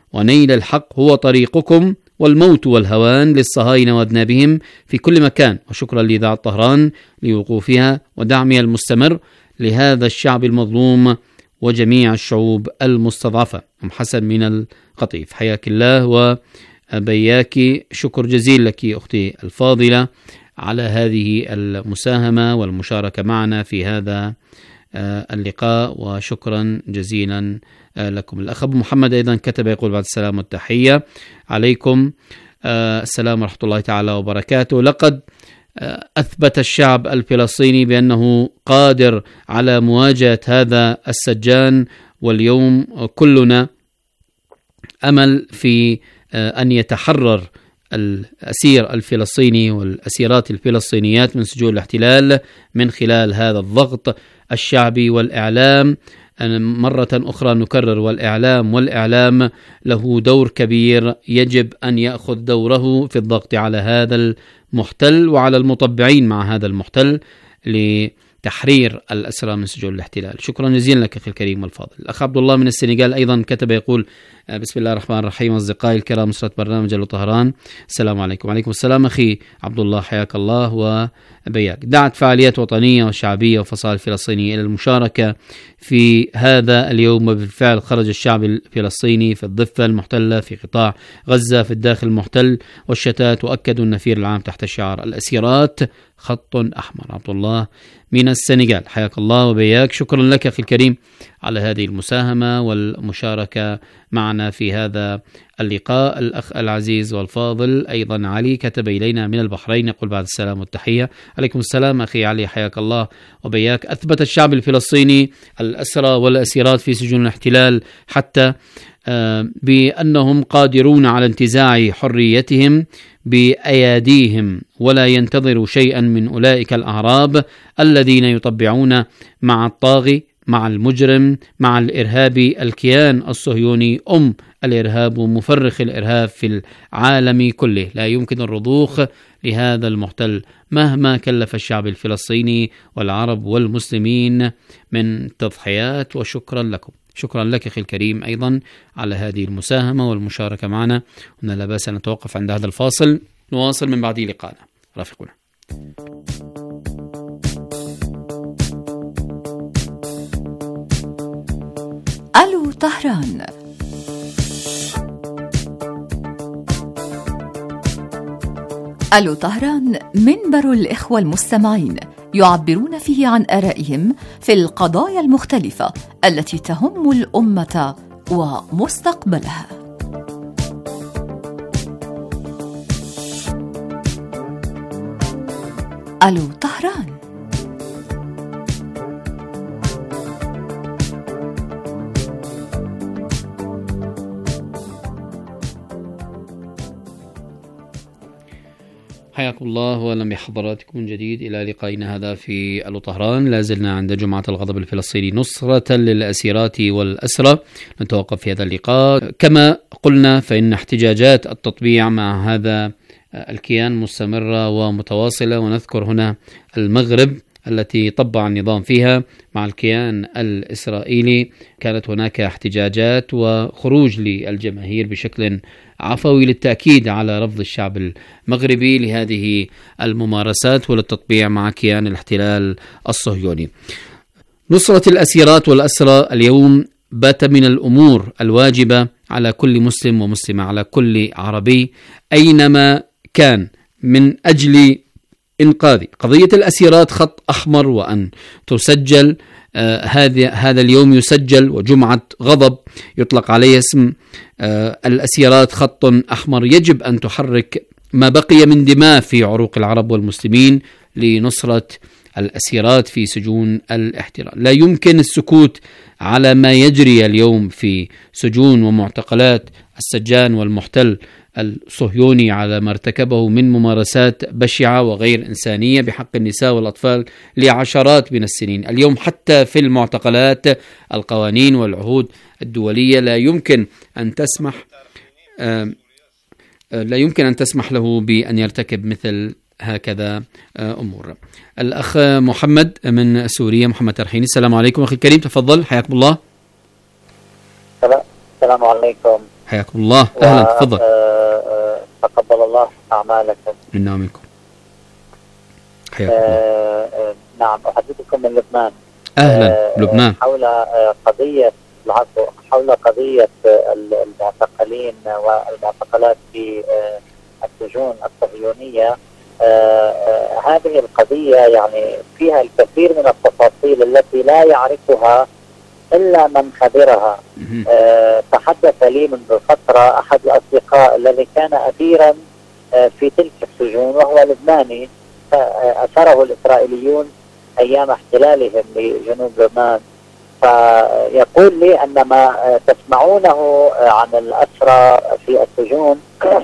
ونيل الحق هو طريقكم، والموت والهوان للصهاينة وأذنابهم في كل مكان. وشكرا لإذاعة طهران لوقوفها ودعمها المستمر لهذا الشعب المظلوم وجميع الشعوب المستضعفة. أم حسن من القطيف، حياك الله وبياك، شكر جزيل لك أختي الفاضلة على هذه المساهمة والمشاركة معنا في هذا اللقاء، وشكرا جزيلا لكم. الأخ أبو محمد أيضا كتب يقول بعد السلام والتحية عليكم السلام ورحمة الله تعالى وبركاته. لقد أثبت الشعب الفلسطيني بأنه قادر على مواجهة هذا السجان، واليوم كلنا أمل في أن يتحرر الأسير الفلسطيني والأسيرات الفلسطينيات من سجون الاحتلال من خلال هذا الضغط الشعبي والإعلام. مرة أخرى نكرر، والإعلام له دور كبير، يجب أن يأخذ دوره في الضغط على هذا المحتل وعلى المطبعين مع هذا المحتل لتحرير الأسرى من سجون الاحتلال. شكرا جزيلا لك أخي الكريم والفاضل. الأخ عبد الله من السنغال أيضا كتب يقول بسم الله الرحمن الرحيم، أصدقائي الكرام، أسرة برنامج ألو طهران، السلام عليكم. وعليكم السلام أخي عبد الله، حياك الله وبياك. دعت فعاليات وطنية وشعبية وفصائل فلسطينية إلى المشاركة في هذا اليوم، وبالفعل خرج الشعب الفلسطيني في الضفة المحتلة، في قطاع غزة، في الداخل المحتل والشتات، وأكدوا النفير العام تحت شعار الأسيرات خط أحمر. عبد الله من السنغال، حياك الله وبياك، شكرا لك أخي الكريم على هذه المساهمة والمشاركة معنا في هذا اللقاء. الأخ العزيز والفاضل أيضا علي كتب إلينا من البحرين يقول بعد السلام والتحية عليكم السلام أخي علي، حياك الله وبياك. أثبت الشعب الفلسطيني الأسرى والأسيرات في سجون الاحتلال حتى بأنهم قادرون على انتزاع حريتهم بأياديهم، ولا ينتظروا شيئا من أولئك الأعراب الذين يطبعون مع الطاغي، مع المجرم، مع الإرهابي، الكيان الصهيوني الإرهاب ومفرخ الإرهاب في العالم كله. لا يمكن الرضوخ لهذا المحتل مهما كلف الشعب الفلسطيني والعرب والمسلمين من تضحيات. وشكرا لكم، شكرا لك أخي الكريم أيضا على هذه المساهمة والمشاركة معنا. هنا لا بأس أن نتوقف عند هذا الفاصل، نواصل من بعد لقاءنا، رافقونا. ألو طهران. ألو طهران منبر الإخوة المستمعين يعبرون فيه عن آرائهم في القضايا المختلفة التي تهم الأمة ومستقبلها. ألو طهران. حياكم الله ولم بحضراتكم من جديد إلى لقائنا هذا في ألو طهران. لازلنا عند جمعة الغضب الفلسطيني نصرة للأسيرات والأسرى. نتوقف في هذا اللقاء. كما قلنا فإن احتجاجات التطبيع مع هذا الكيان مستمرة ومتواصلة، ونذكر هنا المغرب التي طبع النظام فيها مع الكيان الإسرائيلي. كانت هناك احتجاجات وخروج للجماهير بشكل عفوي للتأكيد على رفض الشعب المغربي لهذه الممارسات وللتطبيع مع كيان الاحتلال الصهيوني. نصرة الأسيرات والأسرى اليوم بات من الأمور الواجبة على كل مسلم ومسلمة، على كل عربي أينما كان، من أجل إنقاذ قضية الأسيرات خط أحمر، وأن تسجل هذا اليوم يسجل، وجمعة غضب يطلق عليه اسم الأسيرات خط أحمر. يجب أن تحرك ما بقي من دماء في عروق العرب والمسلمين لنصرة الأسيرات في سجون الاحتلال. لا يمكن السكوت على ما يجري اليوم في سجون ومعتقلات السجان والمحتل الصهيوني على ما ارتكبه من ممارسات بشعة وغير إنسانية بحق النساء والأطفال لعشرات من السنين. اليوم حتى في المعتقلات القوانين والعهود الدولية لا يمكن أن تسمح له بأن يرتكب مثل هكذا أمور. الأخ محمد من سوريا، محمد ترحيني، السلام عليكم أخي الكريم، تفضل حياكم الله. السلام عليكم. حياكم الله. أهلا، تفضل. تقبل الله أعمالكم. منا ومنكم. حياكم الله. نعم، أحدثكم من لبنان. أهلا، لبنان. حول قضية المعتقلين والمعتقلات في السجون الصهيونية. هذه القضية يعني فيها الكثير من التفاصيل التي لا يعرفها إلا من خبرها. تحدث لي منذ فترة أحد الأصدقاء الذي كان أسيرا في تلك السجون وهو لبناني، أسره الإسرائيليون أيام احتلالهم لجنوب لبنان. فيقول لي أن ما تسمعونه عن الأسرى في السجون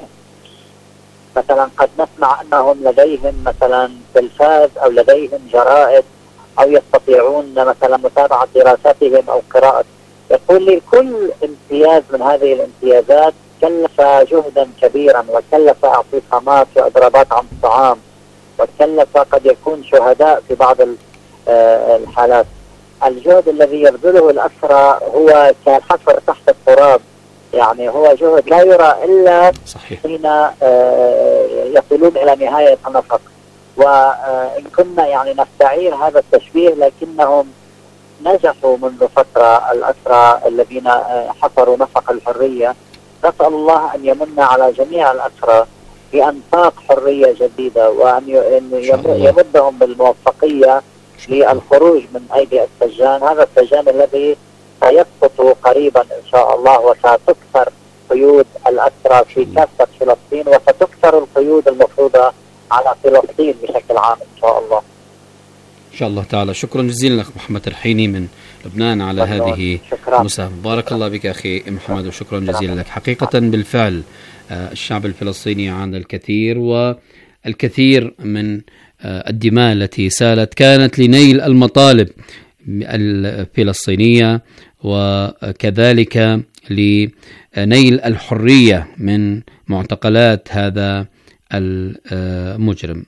مثلا قد نسمع أنهم لديهم مثلا تلفاز أو لديهم جرائد أو يستطيعون مثلا متابعة دراساتهم أو قراءة. يقول لي كل امتياز من هذه الامتيازات كلف جهدا كبيرا، وكلف اعتصامات وإضرابات عن الطعام، وكلف قد يكون شهداء في بعض الحالات. الجهد الذي يبذله الأسرى هو كالحفر تحت التراب، يعني هو جهد لا يرى إلا حين يصلون إلى نهاية النفق. وإن كنا يعني نستعير هذا التشبيه، لكنهم نجحوا منذ فترة الأسرى الذين حفروا نفق الحرية. نسأل الله أن يمن على جميع الأسرى بأنفاق حرية جديدة، وأن يمدهم بالموفقية للخروج من أيدي السجان. هذا السجان الذي سيسقط قريبا إن شاء الله، وستكسر قيود الأسرى في كافة فلسطين، وستكسر القيود المفروضة على فلسطين بشكل عام إن شاء الله. إن شاء الله تعالى. شكرا جزيلا لك محمد الحيني من لبنان على هذه المساهمة. بارك الله بك أخي محمد، وشكرا جزيلا لك. حقيقة بالفعل الشعب الفلسطيني عانى الكثير، والكثير من الدماء التي سالت كانت لنيل المطالب الفلسطينية، وكذلك لنيل الحرية من معتقلات هذا المجرم.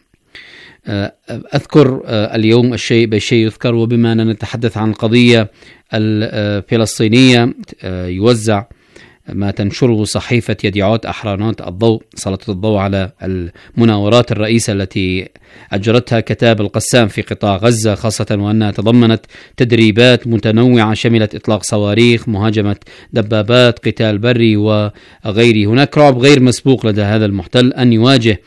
أذكر اليوم الشيء بالشيء يذكر، وبما أننا نتحدث عن القضية الفلسطينية يوزع ما تنشره صحيفة يديعوت أحرانوت الضوء، سلطت الضوء على المناورات الرئيسة التي أجرتها كتاب القسام في قطاع غزة، خاصة وأنها تضمنت تدريبات متنوعة شملت إطلاق صواريخ، مهاجمة دبابات، قتال بري وغيره. هناك رعب غير مسبوق لدى هذا المحتل أن يواجه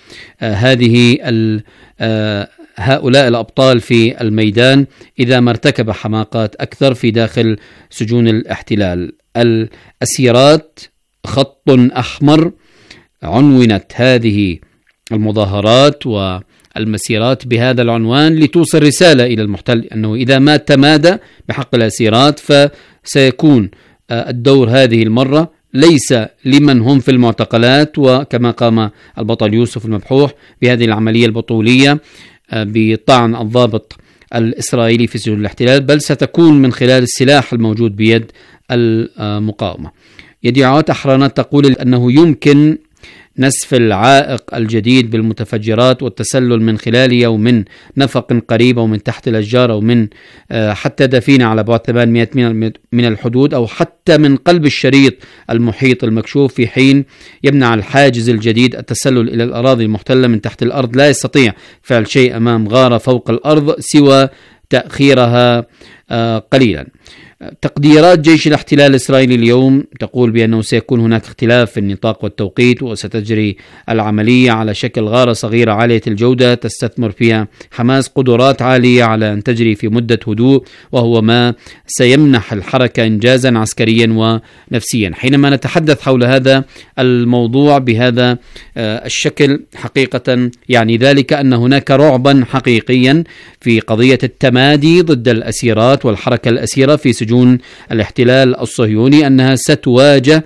هؤلاء الأبطال في الميدان إذا ما ارتكب حماقات أكثر في داخل سجون الاحتلال. الأسيرات خط أحمر، عنونت هذه المظاهرات والمسيرات بهذا العنوان لتوصل رسالة إلى المحتل أنه إذا ما تمادى بحق الأسيرات فسيكون الدور هذه المرة ليس لمن هم في المعتقلات، وكما قام البطل يوسف المبحوح بهذه العملية البطولية بطعن الضابط الإسرائيلي في سجون الاحتلال، بل ستكون من خلال السلاح الموجود بيد المقاومة. يديعوت أحرانات تقول أنه يمكن نسف العائق الجديد بالمتفجرات والتسلل من خلالها ومن نفق قريب أو من تحت الأشجار أو من حتى دفينة على بعد 800 من الحدود، أو حتى من قلب الشريط المحيط المكشوف، في حين يمنع الحاجز الجديد التسلل إلى الأراضي المحتلة من تحت الأرض. لا يستطيع فعل شيء أمام غارة فوق الأرض سوى تأخيرها قليلا. تقديرات جيش الاحتلال الإسرائيلي اليوم تقول بأنه سيكون هناك اختلاف في النطاق والتوقيت، وستجري العملية على شكل غارة صغيرة عالية الجودة تستثمر فيها حماس قدرات عالية على أن تجري في مدة هدوء، وهو ما سيمنح الحركة إنجازا عسكريا ونفسيا. حينما نتحدث حول هذا الموضوع بهذا الشكل حقيقة يعني ذلك أن هناك رعبا حقيقيا في قضية التمادي ضد الأسيرات والحركة الأسيرة في سجون الاحتلال الصهيوني، أنها ستواجه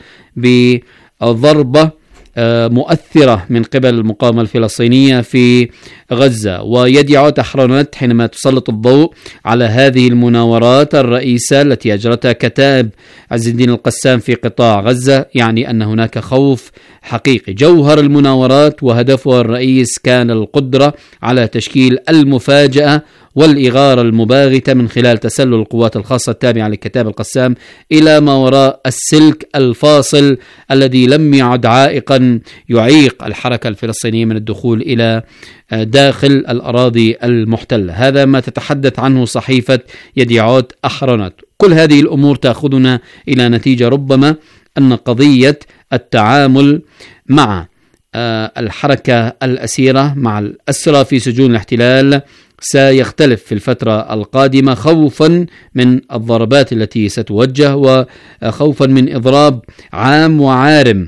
بضربة مؤثرة من قبل المقاومة الفلسطينية في غزة. ويديعوت أحرانوت حينما تسلط الضوء على هذه المناورات الرئيسة التي أجرتها كتائب عز الدين القسام في قطاع غزة، يعني أن هناك خوف حقيقي. جوهر المناورات وهدفها الرئيس كان القدرة على تشكيل المفاجأة والإغارة المباغتة من خلال تسلل القوات الخاصة التابعة لكتاب القسام إلى ما وراء السلك الفاصل الذي لم يعد عائقا يعيق الحركة الفلسطينية من الدخول إلى داخل الأراضي المحتلة. هذا ما تتحدث عنه صحيفة يديعوت أحرنوت. كل هذه الأمور تأخذنا إلى نتيجة ربما أن قضية التعامل مع الحركة الأسيرة مع الأسرى في سجون الاحتلال سيختلف في الفترة القادمة، خوفا من الضربات التي ستوجه وخوفا من إضراب عام وعارم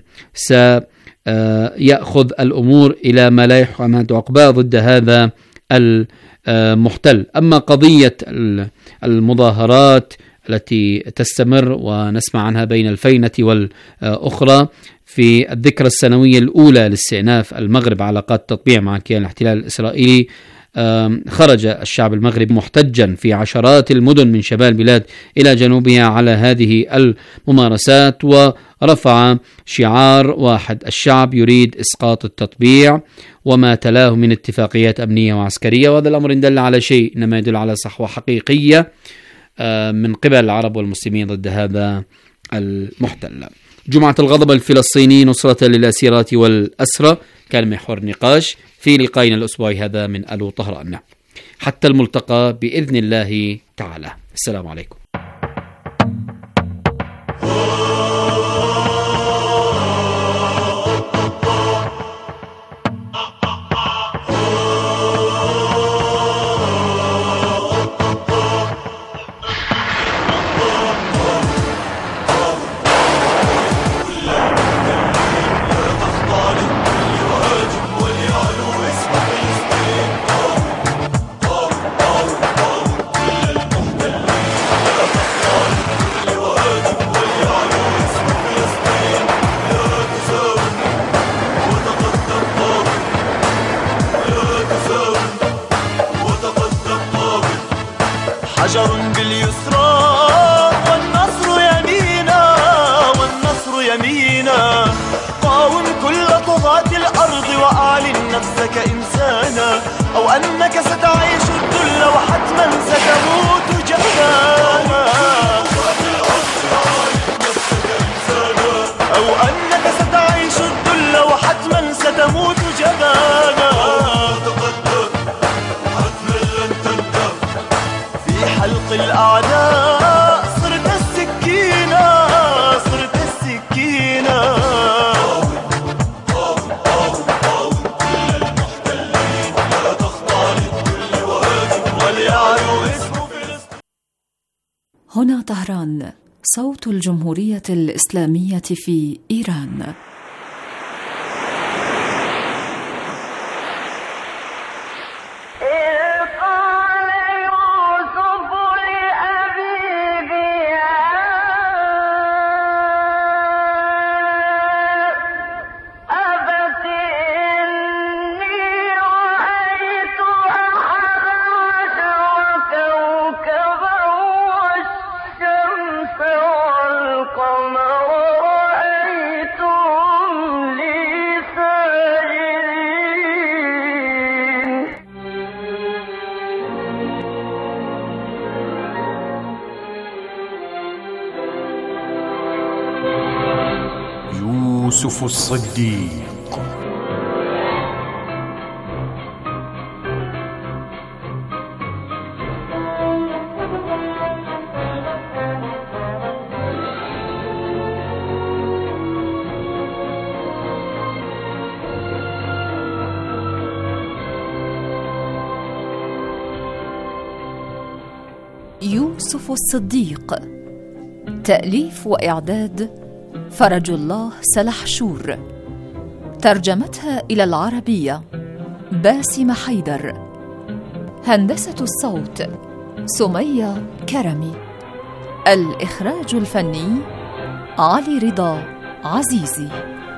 سيأخذ الأمور إلى ما لا يحمد عقباه ضد هذا المحتل. أما قضية المظاهرات التي تستمر ونسمع عنها بين الفينة والأخرى في الذكرى السنوية الأولى لاستئناف المغرب علاقات تطبيع مع كيان الاحتلال الإسرائيلي، خرج الشعب المغربي محتجا في عشرات المدن من شمال البلاد إلى جنوبها على هذه الممارسات، ورفع شعار واحد: الشعب يريد إسقاط التطبيع وما تلاه من اتفاقيات أمنية وعسكرية. وهذا الأمر إن دل على شيء إنما يدل على صحوة حقيقية من قبل العرب والمسلمين ضد هذا المحتل. جمعة الغضب الفلسطيني نصرة للأسيرات والأسرى كان محور النقاش في لقائنا الأسبوعي هذا من ألو طهران. حتى الملتقى بإذن الله تعالى. السلام عليكم. حجر باليسرى والنصر يمينا، والنصر يمينا. قاوم كل طغاة الأرض وأعلن نفسك إنسانا، أو أنك ستعيش الذل وحتما ستموت جبانا، أو أنك ستعيش الذل وحتما ستموت جبانا. حلق الأعداء صرت السكينة، صرت السكينة. كل المحتلين لا تخضع للكل وهاجم وليعلو اسم فلسطين. هنا طهران، صوت الجمهورية الإسلامية في إيران. يوسف الصديق. يوسف الصديق. تأليف وإعداد فرج الله سلحشور. ترجمتها إلى العربية باسم حيدر. هندسة الصوت سمية كرمي. الإخراج الفني علي رضا عزيزي.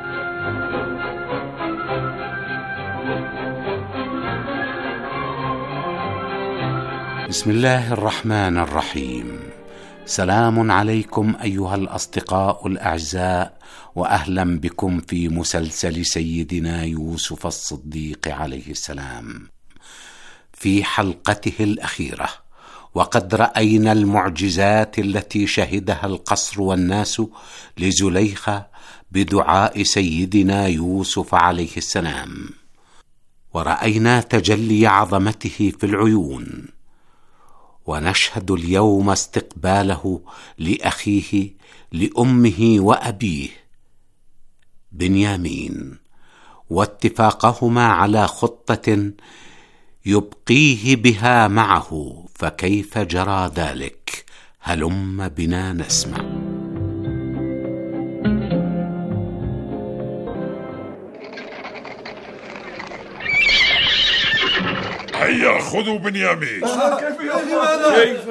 بسم الله الرحمن الرحيم. سلام عليكم أيها الأصدقاء الأعزاء، وأهلا بكم في مسلسل سيدنا يوسف الصديق عليه السلام. في حلقته الأخيرة، وقد رأينا المعجزات التي شهدها القصر والناس لزليخة بدعاء سيدنا يوسف عليه السلام، ورأينا تجلي عظمته في العيون، ونشهد اليوم استقباله لأخيه لأمه وأبيه بنيامين، واتفاقهما على خطة يبقيه بها معه، فكيف جرى ذلك؟ هلم بنا نسمع. هيا خذوا بنيامين. كيف؟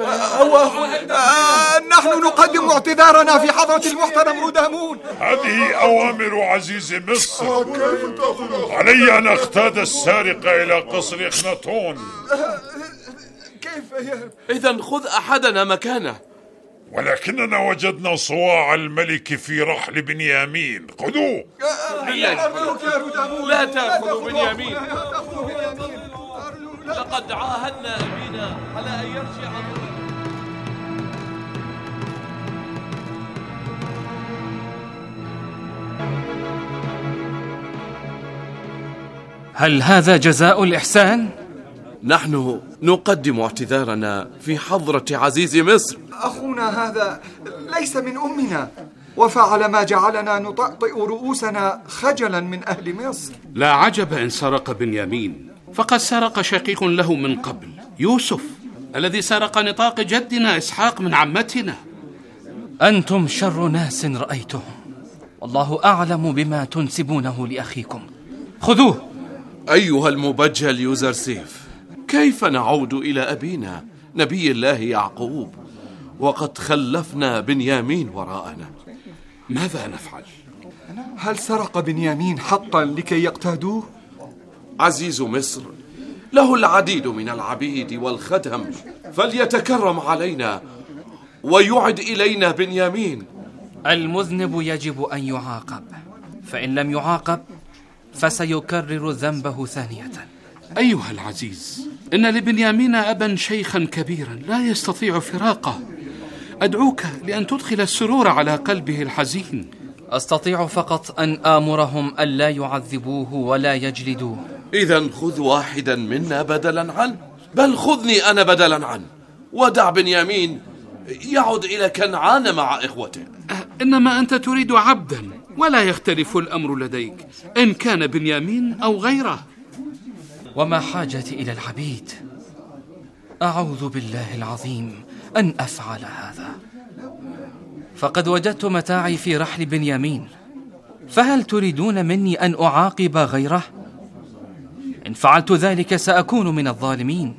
نحن نقدم اعتذارنا في حضرة المحترم رودامون. هذه أوامر عزيز مصر. علي أن أقتاد السارق إلى قصر إخناتون. كيف؟ إذن خذ أحدنا مكانه. ولكننا وجدنا صواع الملك في رحل بنيامين. خذوه. لا تأخذوا بنيامين، لقد عاهدنا أبينا على أن يرجع. هل هذا جزاء الإحسان؟ نحن نقدم اعتذارنا في حضرة عزيز مصر. أخونا هذا ليس من أمنا، وفعل ما جعلنا نطأطئ رؤوسنا خجلا من أهل مصر. لا عجب إن سرق بنيامين، فقد سرق شقيق له من قبل، يوسف الذي سرق نطاق جدنا إسحاق من عمتنا. أنتم شر ناس رأيتهم، والله أعلم بما تنسبونه لأخيكم. خذوه. أيها المبجل يوزرسيف، كيف نعود إلى أبينا نبي الله يعقوب وقد خلفنا بنيامين وراءنا؟ ماذا نفعل؟ هل سرق بنيامين حقا لكي يقتادوه؟ عزيز مصر له العديد من العبيد والخدم، فليتكرم علينا ويعد إلينا بنيامين. المذنب يجب أن يعاقب، فإن لم يعاقب فسيكرر ذنبه ثانية. أيها العزيز، إن لبنيامين أبا شيخا كبيرا لا يستطيع فراقه. أدعوك لأن تدخل السرور على قلبه الحزين. أستطيع فقط أن آمرهم ألا يعذبوه ولا يجلدوه. إذن خذ واحدا منا بدلا عنه، بل خذني أنا بدلا عنه، ودع بنيامين يعود إلى كنعان مع إخوته. إنما أنت تريد عبدا، ولا يختلف الأمر لديك إن كان بنيامين أو غيره. وما حاجتي إلى العبيد؟ أعوذ بالله العظيم أن أفعل هذا، فقد وجدت متاعي في رحل بنيامين، فهل تريدون مني أن أعاقب غيره؟ إن فعلت ذلك سأكون من الظالمين.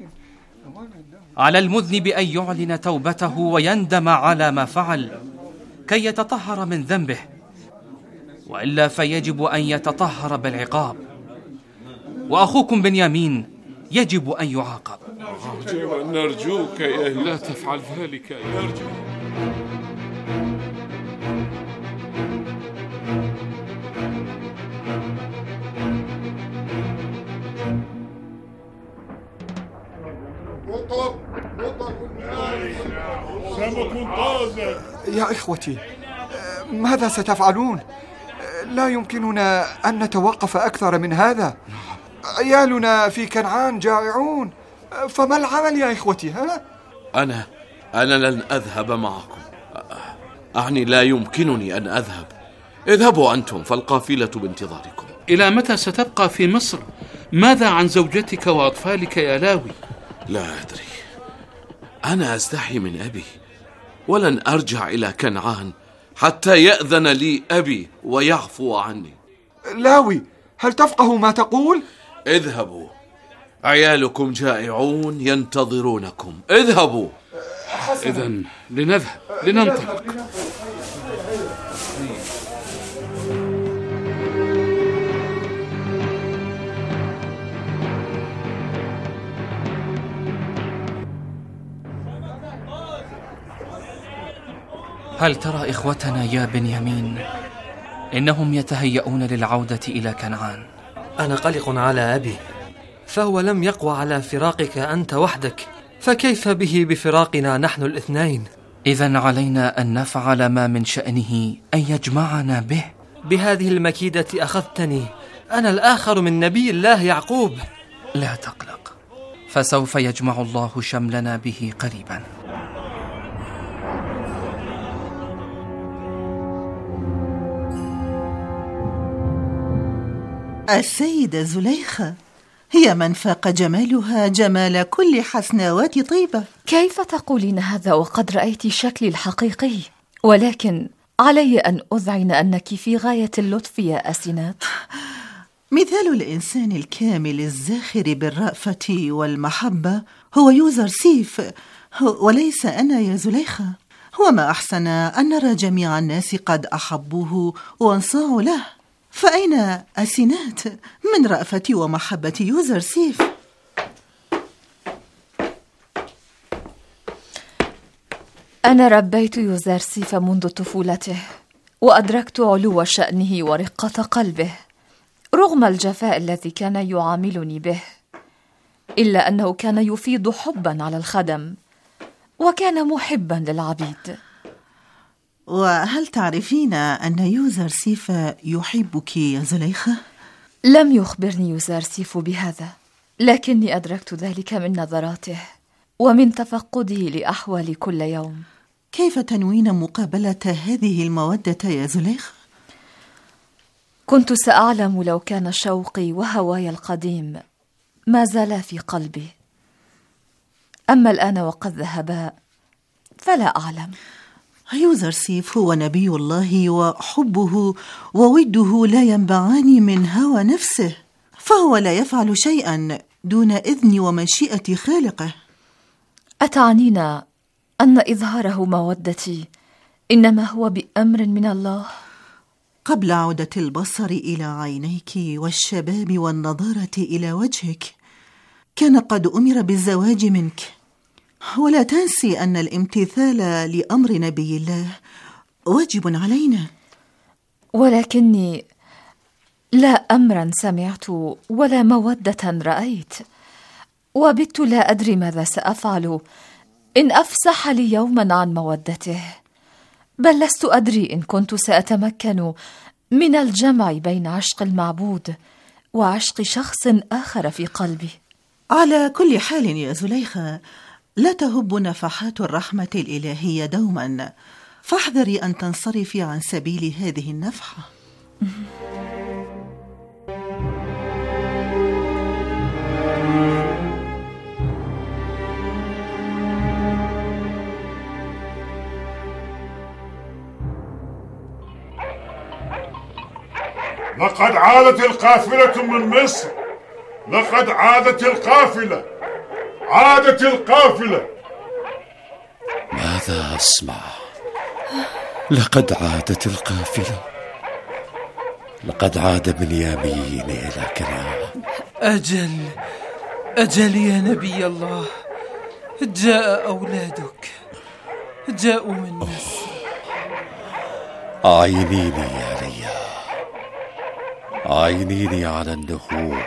على المذنب أن يعلن توبته ويندم على ما فعل كي يتطهر من ذنبه، وإلا فيجب أن يتطهر بالعقاب، وأخوكم بنيامين يجب أن يعاقب. نرجوك يا لا تفعل ذلك يا رجل. يا إخوتي، ماذا ستفعلون؟ لا يمكننا أن نتوقف أكثر من هذا. عيالنا في كنعان جائعون، فما العمل يا إخوتي؟ أنا لن أذهب معكم. أعني لا يمكنني أن أذهب. اذهبوا أنتم، فالقافلة بانتظاركم. إلى متى ستبقى في مصر؟ ماذا عن زوجتك وأطفالك يا لاوي؟ لا أدري، أنا أستحي من أبي، ولن أرجع إلى كنعان حتى يأذن لي أبي ويعفو عني. لاوي، هل تفقه ما تقول؟ اذهبوا، عيالكم جائعون ينتظرونكم. اذهبوا. إذن لنذهب، لننطلق. هل ترى إخوتنا يا بنيامين؟ إنهم يتهيئون للعودة إلى كنعان. أنا قلق على أبي، فهو لم يقوى على فراقك أنت وحدك، فكيف به بفراقنا نحن الاثنين؟ إذن علينا أن نفعل ما من شأنه أن يجمعنا به. بهذه المكيدة أخذتني، أنا الآخر من نبي الله يعقوب. لا تقلق، فسوف يجمع الله شملنا به قريبا. السيدة زليخة هي من فاق جمالها جمال كل حسناوات طيبة. كيف تقولين هذا وقد رأيت شكلي الحقيقي؟ ولكن علي أن أذعن أنك في غاية اللطف يا أسينات. مثال الإنسان الكامل الزاخر بالرأفة والمحبة هو يوزرسيف، وليس أنا يا زليخة. وما أحسن أن نرى جميع الناس قد أحبوه وانصاعوا له، فأين أسينات من رأفة ومحبة يوزرسيف؟ أنا ربيت يوزرسيف منذ طفولته، وأدركت علو شأنه ورقة قلبه رغم الجفاء الذي كان يعاملني به، إلا أنه كان يفيض حبا على الخدم وكان محبا للعبيد. وهل تعرفين أن يوزرسيف يحبك يا زليخة؟ لم يخبرني يوزرسيف بهذا، لكني أدركت ذلك من نظراته ومن تفقده لأحوالي كل يوم. كيف تنوين مقابلة هذه المودة يا زليخة؟ كنت سأعلم لو كان شوقي وهواي القديم ما زال في قلبي، أما الآن وقد ذهبا فلا أعلم. يوزرسيف هو نبي الله، وحبه ووده لا ينبعان من هوى نفسه، فهو لا يفعل شيئا دون إذن ومشيئة خالقه. أتعنين أن إظهاره مودتي إنما هو بأمر من الله؟ قبل عودة البصر إلى عينيك والشباب والنضارة إلى وجهك كان قد أمر بالزواج منك، ولا تنسي أن الامتثال لأمر نبي الله واجب علينا. ولكني لا أمرا سمعت ولا مودة رأيت، وبت لا أدري ماذا سأفعل إن أفسح لي يوما عن مودته، بل لست أدري إن كنت سأتمكن من الجمع بين عشق المعبود وعشق شخص آخر في قلبي. على كل حال يا زليخة، لا تهب نفحات الرحمة الإلهية دوما، فاحذري أن تنصرفي عن سبيل هذه النفحة. لقد عادت القافلة من مصر، لقد عادت القافلة، عادت القافلة. ماذا أسمع؟ لقد عادت القافلة، لقد عاد بنيامين إلى كنعان. أجل يا نبي الله، جاء أولادك، جاءوا من مصر. أعينيني يا ليا، أعينيني على النهوض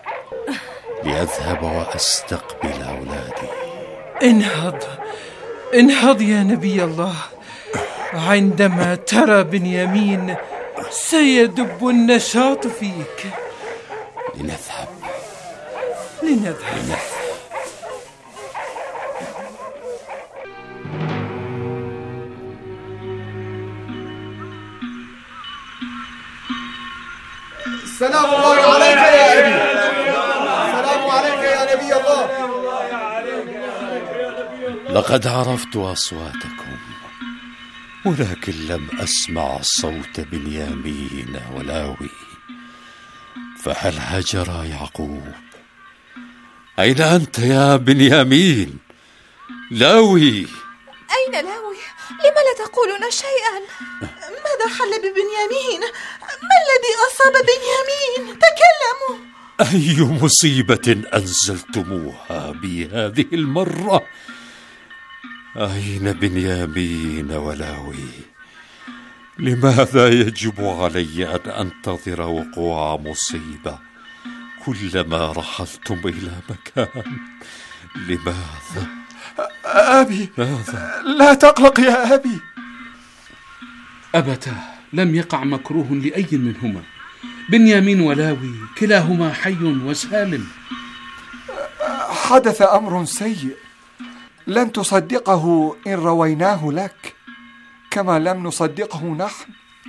لأذهب وأستقبل أولادي. انهض يا نبي الله، عندما ترى بنيامين سيدب النشاط فيك. لنذهب. السلام الله عليك يا أبي. السلام عليك يا نبي الله. لقد عرفت أصواتكم، ولكن لم أسمع صوت بنيامين ولاوي، فهل هجر يعقوب؟ أين أنت يا بنيامين؟ لاوي أين لاوي؟ لم لا تقولون شيئا؟ ماذا حل ببنيامين؟ ما الذي أصاب بنيامين؟ تكلموا. أي مصيبة أنزلتموها بي هذه المرة؟ أين بنيامين ولاوي؟ لماذا يجب علي أن أنتظر وقوع مصيبة كلما رحلتم إلى مكان. لماذا؟ أبي، ماذا؟ لا تقلق يا أبي. أبتاه، لم يقع مكروه لأي منهما. بنيامين ولاوي كلاهما حي وسالم. حدث أمر سيء لن تصدقه إن رويناه لك، كما لم نصدقه نحن.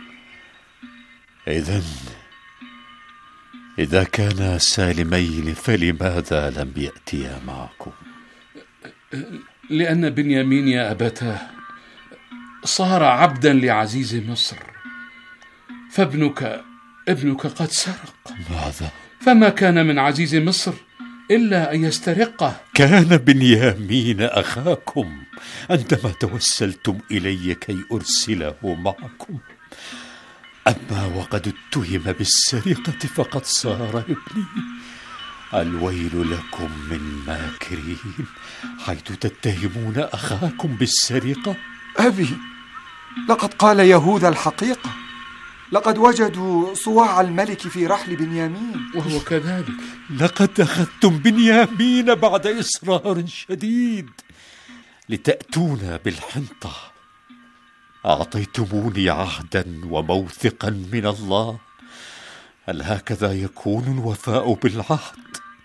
إذا كانا سالمين فلماذا لم يأتيا معكم؟ لأن بنيامين يا أبتاه صار عبدا لعزيز مصر، فابنك قد سرق. ماذا؟ فما كان من عزيز مصر إلا أن يسترقه. كان بنيامين أخاكم عندما توسلتم إلي كي أرسله معكم، أما وقد اتهم بالسرقة فقد صار ابني. الويل لكم من ماكرين، حيث تتهمون أخاكم بالسرقة. أبي، لقد قال يهوذا الحقيقة، لقد وجدوا صواع الملك في رحل بنيامين. وهو كذلك. لقد أخذتم بنيامين بعد إصرار شديد لتأتون بالحنطة. أعطيتموني عهدا وموثقا من الله، هل هكذا يكون الوفاء بالعهد؟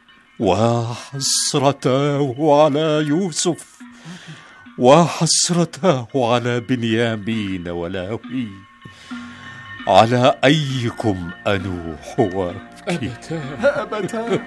وحسرتاه على يوسف، وحسرتاه على بنيامين ولاوي. على أيكم أنوح وأبكي؟ أبتاه.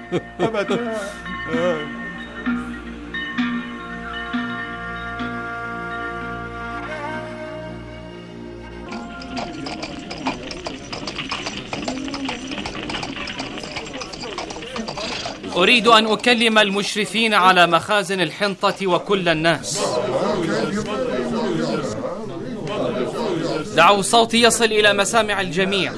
أريد أن أكلم المشرفين على مخازن الحنطة وكل الناس. دعوا صوتي يصل إلى مسامع الجميع.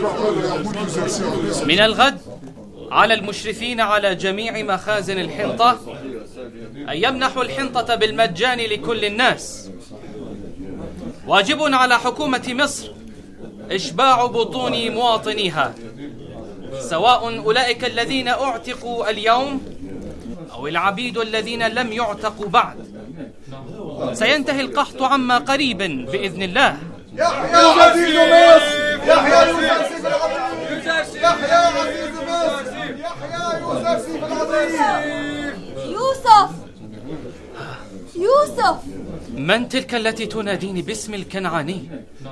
من الغد على المشرفين على جميع مخازن الحنطة أن يمنحوا الحنطة بالمجان لكل الناس. واجب على حكومة مصر إشباع بطون مواطنيها، سواء أولئك الذين أعتقوا اليوم أو العبيد الذين لم يعتقوا بعد. سينتهي القحط عما قريب بإذن الله. يحيى عزيز مصر، يحيى عزيز العظيم، يحيى عزيز مصر، يحيى يوسف العظيم. يوسف. من تلك التي تناديني باسم الكنعاني؟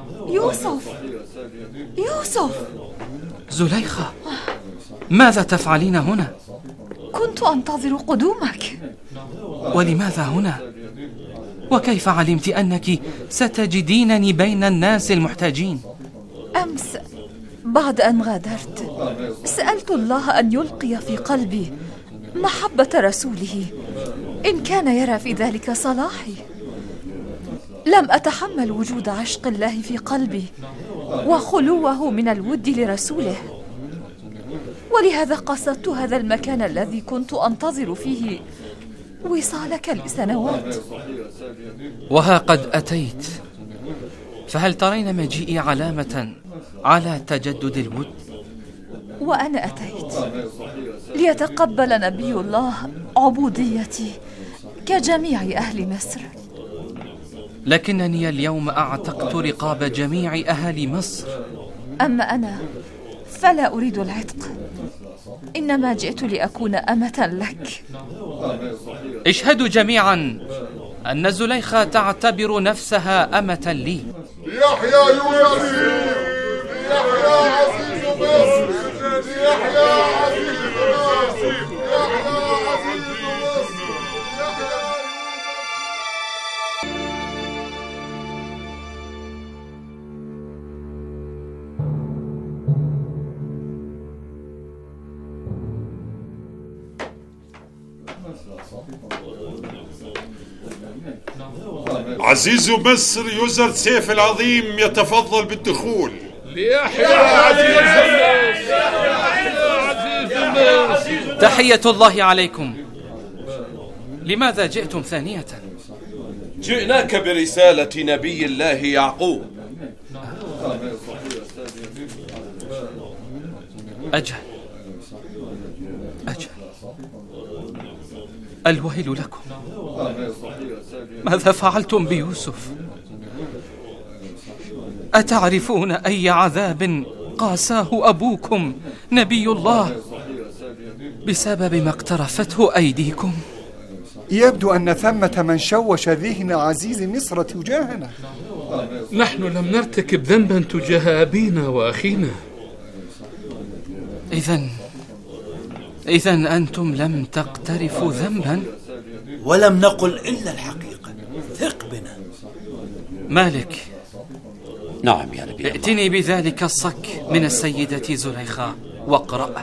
يوسف. زليخة، ماذا تفعلين هنا؟ كنت أنتظر قدومك. ولماذا هنا؟ وكيف علمت أنك ستجدينني بين الناس المحتاجين؟ أمس بعد أن غادرت سألت الله أن يلقي في قلبي محبة رسوله إن كان يرى في ذلك صلاحي. لم أتحمل وجود عشق الله في قلبي وخلوه من الود لرسوله، ولهذا قصدت هذا المكان الذي كنت أنتظر فيه وصالك لسنوات. وها قد أتيت، فهل ترين مجيئي علامة على تجدد الود؟ وأنا أتيت ليتقبل نبي الله عبوديتي كجميع أهل مصر. لكنني اليوم أعتقت رقاب جميع أهل مصر. أما أنا فلا أريد العتق، إنما جئت لأكون أمة لك. اشهدوا جميعا أن زليخة تعتبر نفسها أمة لي. يحيى يوسف، يحيى عزيز مصر، يحيى عزيز مصر، يحيى عزيز مصر. عزيز مصر يوزر سيف العظيم يتفضل بالدخول. ليحيى عزيز مصر. تحية الله عليكم. لماذا جئتم ثانية؟ جئناك برسالة نبي الله يعقوب. أجل، الويل لكم، ماذا فعلتم بيوسف؟ أتعرفون أي عذاب قاساه أبوكم نبي الله بسبب ما اقترفته أيديكم؟ يبدو أن ثمة من شوش ذهن عزيز مصر تجاهنا. نحن لم نرتكب ذنبا تجاه أبينا وأخينا. إذن أنتم لم تقترفوا ذنبا؟ ولم نقل إلا الحقيقة، ثق بنا. مالك. نعم يا نبي الله. ائتني بذلك الصك من السيدة زليخا واقرأ.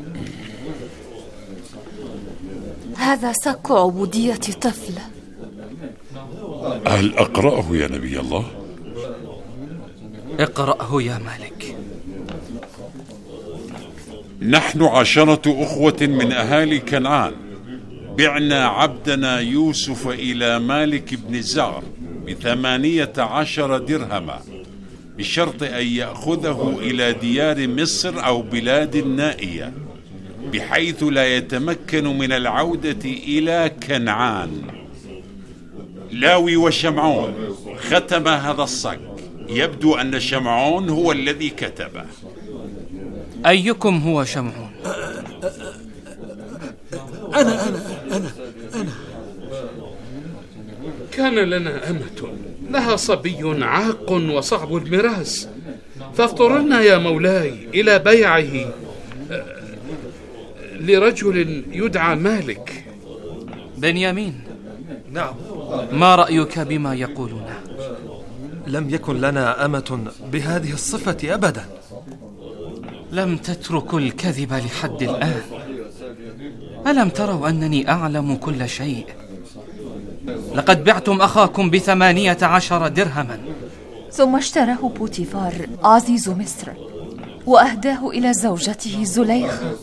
هذا صك عبودية طفل. هل أقرأه يا نبي الله؟ اقرأه يا مالك. نحن 10 أخوة من أهالي كنعان، بعنا عبدنا يوسف إلى مالك بن زعر ب18 درهما، بشرط أن يأخذه إلى ديار مصر أو بلاد نائية، بحيث لا يتمكن من العودة إلى كنعان. لاوي وشمعون ختم هذا الصك. يبدو أن شمعون هو الذي كتبه. أيكم هو شمعون؟ أنا. كان لنا أمة لها صبي عاق وصعب المراس، فاضطررنا يا مولاي إلى بيعه لرجل يدعى مالك. بنيامين. نعم. ما رأيك بما يقولونه؟ لم يكن لنا أمة بهذه الصفة أبدا. لم تتركوا الكذب لحد الآن. ألم تروا أنني أعلم كل شيء؟ لقد بعتم أخاكم ب18 درهما. ثم اشتراه بوتيفار عزيز مصر وأهداه إلى زوجته زليخا.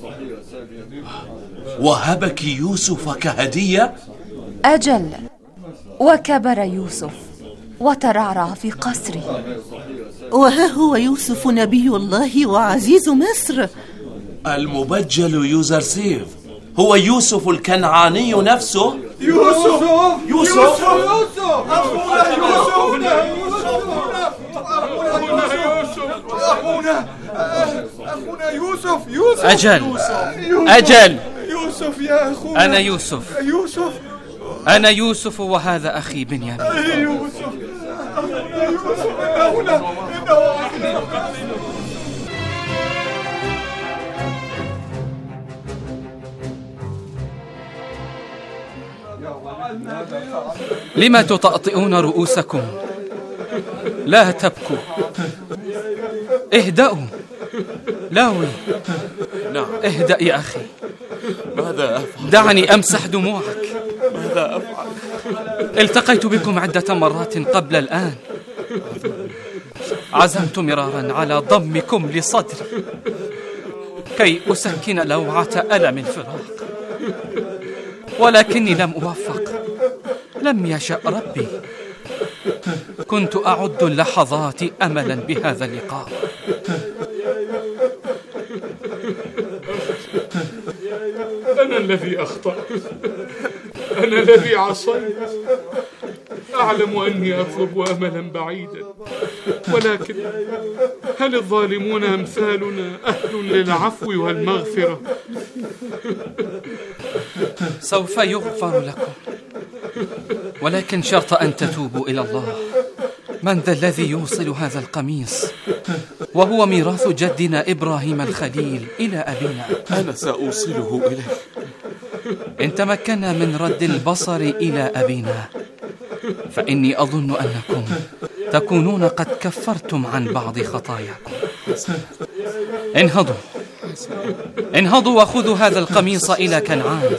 وهبك يوسف كهدية؟ أجل، وكبر يوسف وترعرع في قصره. وها هو يوسف نبي الله وعزيز مصر. المبجل يوزرسيف هو يوسف الكنعاني نفسه. يوسف أخونا يوسف. أجل يوسف يا أخونا. أنا يوسف وهذا أخي بنيامين. يوسف لما تطأطئون رؤوسكم؟ لا تبكوا، اهدأوا. لاوي. نعم. اهدأ يا أخي. ماذا أفعل؟ دعني أمسح دموعك. ماذا أفعل؟ التقيت بكم عدة مرات قبل الآن. عزمت مرارا على ضمكم لصدري كي أسكن لوعة ألم الفراق، ولكني لم أوفق. لم يشأ ربي. كنت أعد اللحظات أملا بهذا اللقاء. أنا الذي أخطأت، أنا الذي عصيت. أعلم أني أطلب أملا بعيدا، ولكن هل الظالمون أمثالنا أهل للعفو والمغفرة؟ سوف يغفر لكم، ولكن شرط أن تتوبوا إلى الله. من ذا الذي يوصل هذا القميص وهو ميراث جدنا إبراهيم الخليل إلى أبينا؟ أنا سأوصله إليه. إن تمكنا من رد البصر إلى أبينا فإني أظن أنكم تكونون قد كفرتم عن بعض خطاياكم. انهضوا وخذوا هذا القميص إلى كنعان،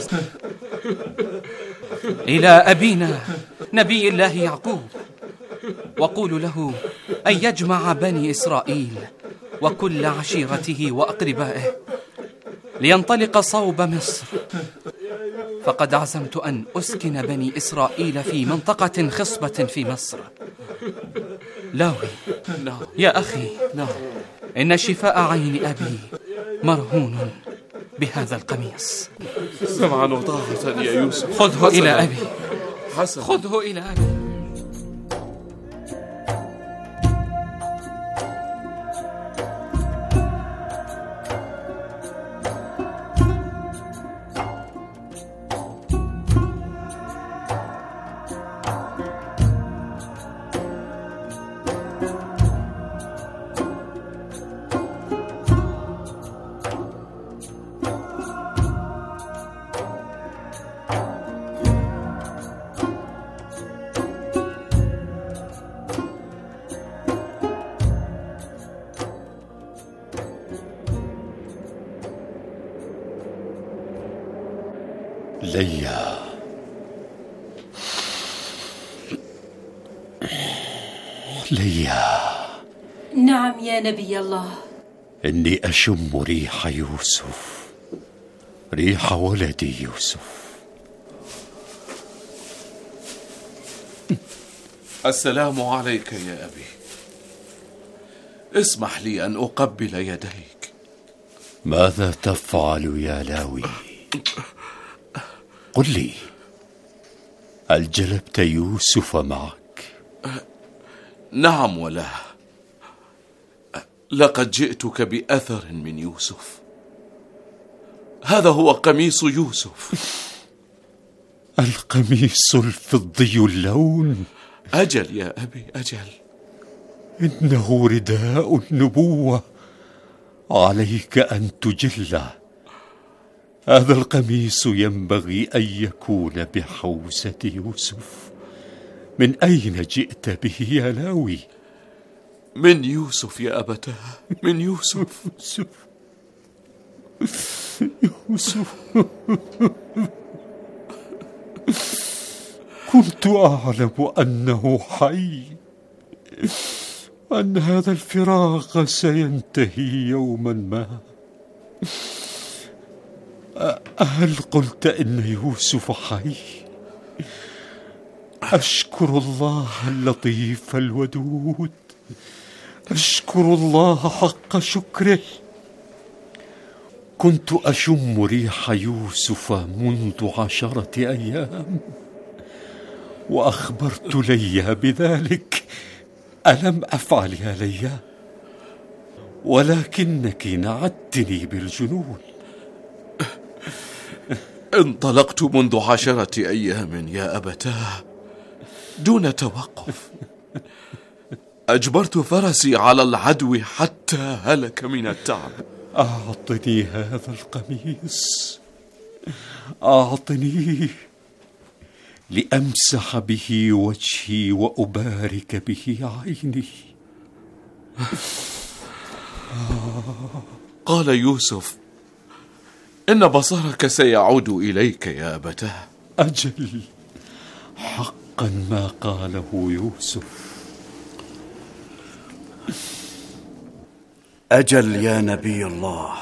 إلى أبينا نبي الله يعقوب، وقولوا له أن يجمع بني إسرائيل وكل عشيرته وأقربائه لينطلق صوب مصر، فقد عزمت أن أسكن بني إسرائيل في منطقة خصبة في مصر. لاوي. يا أخي. إن شفاء عين أبي مرهون بهذا القميص. سمعا وطاعة يا يوسف. خذه إلى أبي. حسنا. خذه إلى أبي. ليا. نعم يا نبي الله. إني أشم ريح يوسف، ريح ولدي يوسف. السلام عليك يا أبي. اسمح لي أن أقبل يديك. ماذا تفعل يا لاوي؟ قل لي، هل جلبت يوسف معك؟ نعم ولا. لقد جئتك بأثر من يوسف. هذا هو قميص يوسف. القميص الفضي اللون؟ أجل يا أبي، أجل. إنه رداء النبوة، عليك أن تجله. هذا القميص ينبغي أن يكون بحوزة يوسف. من أين جئت به يا لاوي؟ من يوسف يا أبتاه، من يوسف. يوسف. كنت أعلم أنه حي، أن هذا الفراق سينتهي يوما ما. هل قلت إن يوسف حي؟ أشكر الله اللطيف الودود، أشكر الله حق شكره. كنت أشم ريح يوسف منذ 10 أيام، وأخبرت ليا بذلك. ألم أفعل يا ليا؟ ولكنك نعدتني بالجنون. انطلقت منذ 10 أيام يا أبتاه دون توقف. أجبرت فرسي على العدو حتى هلك من التعب. أعطني هذا القميص، أعطنيه لأمسح به وجهي وأبارك به عيني. قال يوسف: إن بصرك سيعود إليك يا أبتاه. أجل، حقا ما قاله يوسف. أجل يا نبي الله،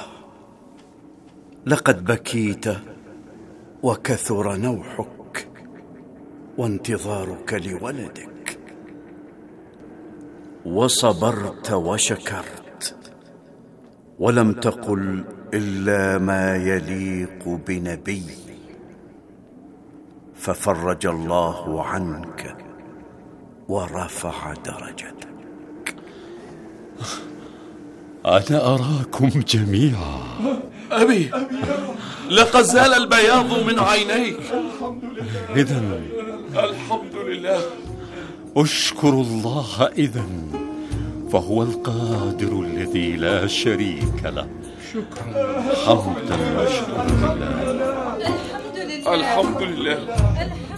لقد بكيت وكثر نوحك وانتظارك لولدك، وصبرت وشكرت، ولم تقل إلا ما يليق بنبي، ففرج الله عنك ورفع درجتك. أنا أراكم جميعا. أبي، لقد زال البياض من عينيك. إذن الحمد لله. أشكر الله إذن، فهو القادر الذي لا شريك له. شكرا. حمدا وشكرا لله. الحمد لله. الحمد لله. الحمد لله.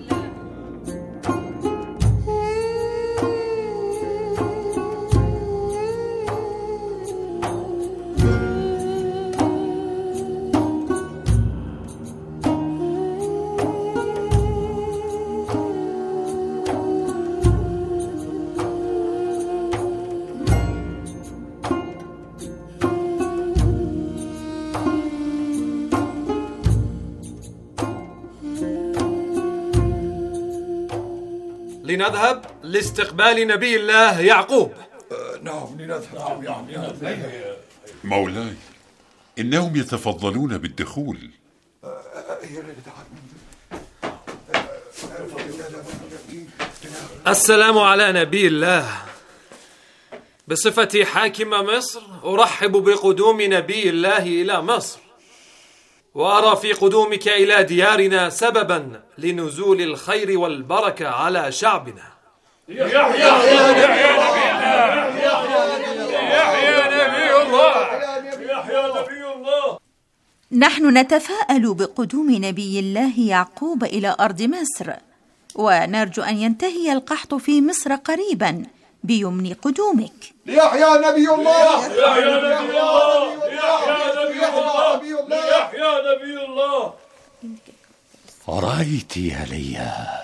لنذهب لاستقبال نبي الله يعقوب. نعم لنذهب. مولاي، إنهم يتفضلون بالدخول. السلام على نبي الله. بصفتي حاكم مصر أرحب بقدوم نبي الله إلى مصر، وأرى في قدومك إلى ديارنا سببا لنزول الخير والبركة على شعبنا. يحيى نبي الله. نحن نتفاءل بقدوم نبي الله يعقوب إلى أرض مصر، ونرجو أن ينتهي القحط في مصر قريبا بيمن قدومك. يحيى نبي الله. يحيى نبي الله. أرأيت يا ليا،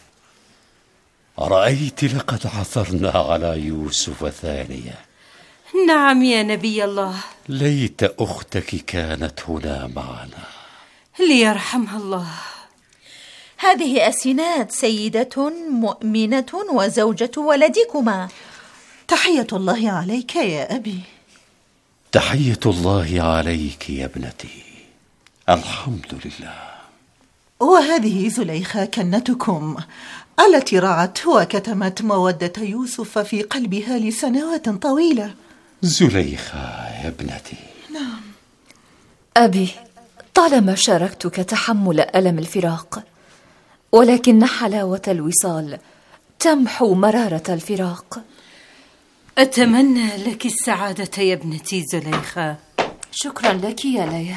أرأيت لقد عثرنا على يوسف ثانية. نعم يا نبي الله. ليت أختك كانت هنا معنا. ليرحمها الله. هذه أسينات سيدة مؤمنة وزوجة ولدكما. تحية الله عليك يا أبي. تحية الله عليك يا ابنتي. الحمد لله. وهذه زليخة كنتكم التي رعت وكتمت مودة يوسف في قلبها لسنوات طويلة. زليخة يا ابنتي. نعم أبي، طالما شاركتك تحمل ألم الفراق، ولكن حلاوة الوصال تمحو مرارة الفراق. أتمنى لك السعادة يا ابنتي زليخة. شكرا لك يا ليا.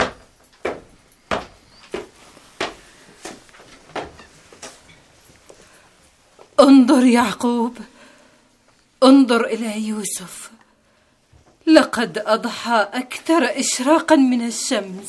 انظر يعقوب، انظر إلى يوسف، لقد أضحى أكثر إشراقا من الشمس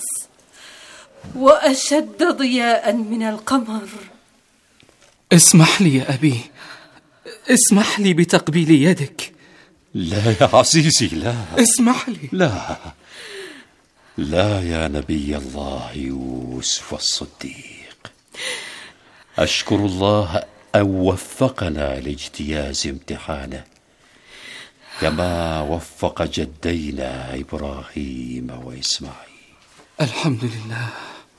وأشد ضياء من القمر. اسمح لي يا أبي، اسمح لي بتقبيل يدك. لا يا عزيزي، لا. اسمح لي. لا لا يا نبي الله يوسف الصديق. أشكر الله أن وفقنا لاجتياز امتحانه، كما وفق جدينا إبراهيم وإسماعيل. الحمد لله.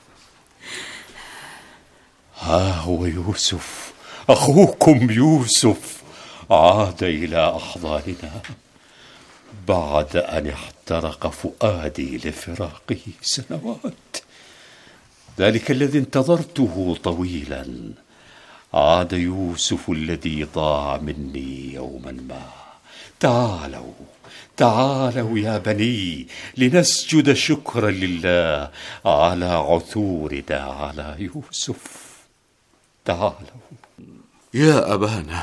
ها هو يوسف، أخوكم يوسف، عاد إلى أحضاننا بعد أن احترق فؤادي لفراقه سنوات. ذلك الذي انتظرته طويلا، عاد يوسف الذي ضاع مني يوما ما. تعالوا تعالوا يا بني، لنسجد شكرا لله على عثورنا على يوسف. تعالوا. يا أبانا،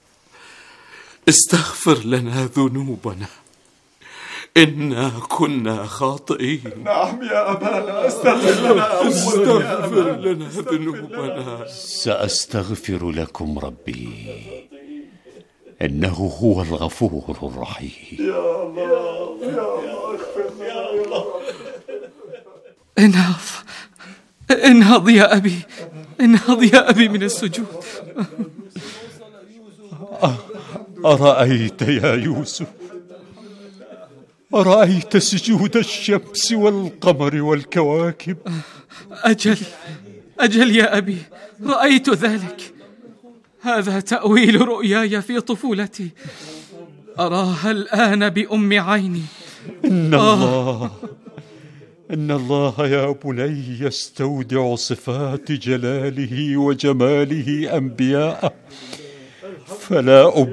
استغفر لنا ذنوبنا، إنا كنا خاطئين. نعم يا أبانا، استغفر لنا ذنوبنا. سأستغفر لكم ربي، إنه هو الغفور الرحيم. يا الله يا الله اغفر يا الله. انهض يا أبي، انهض يا أبي من السجود. أرأيت يا يوسف، أرأيت سجود الشمس والقمر والكواكب؟ أجل يا أبي، رأيت ذلك. هذا تأويل رؤياي في طفولتي، أراها الآن بأم عيني. إن الله يا بني يستودع صفات جلاله وجماله أنبياءه، فلا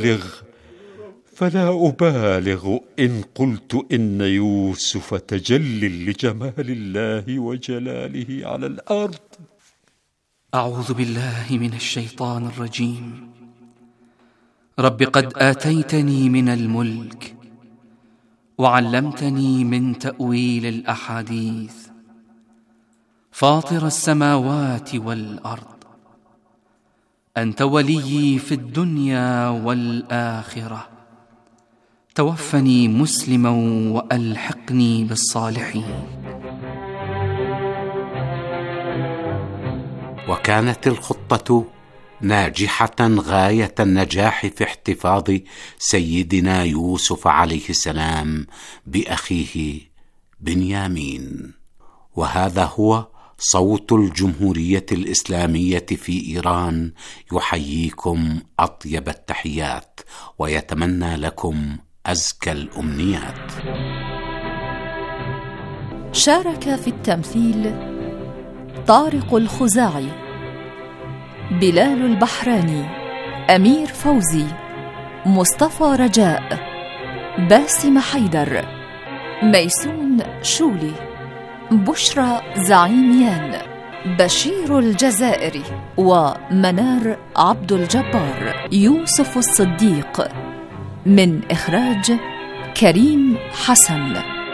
أبالغ إن قلت إن يوسف تجل لجمال الله وجلاله على الأرض. أعوذ بالله من الشيطان الرجيم. رب قد آتيتني من الملك وعلمتني من تأويل الأحاديث، فاطر السماوات والأرض، أنت وليي في الدنيا والآخرة، توفني مسلما وألحقني بالصالحين. وكانت الخطة ناجحة غاية النجاح في احتفاظ سيدنا يوسف عليه السلام بأخيه بنيامين. وهذا هو صوت الجمهورية الإسلامية في إيران، يحييكم أطيب التحيات ويتمنى لكم أزكى الأمنيات. شارك في التمثيل طارق الخزاعي، بلال البحراني، أمير فوزي، مصطفى رجاء، باسم حيدر، ميسون شولي، بشرى زعيميان، بشير الجزائري، ومنار عبد الجبار. يوسف الصديق، من إخراج كريم حسن.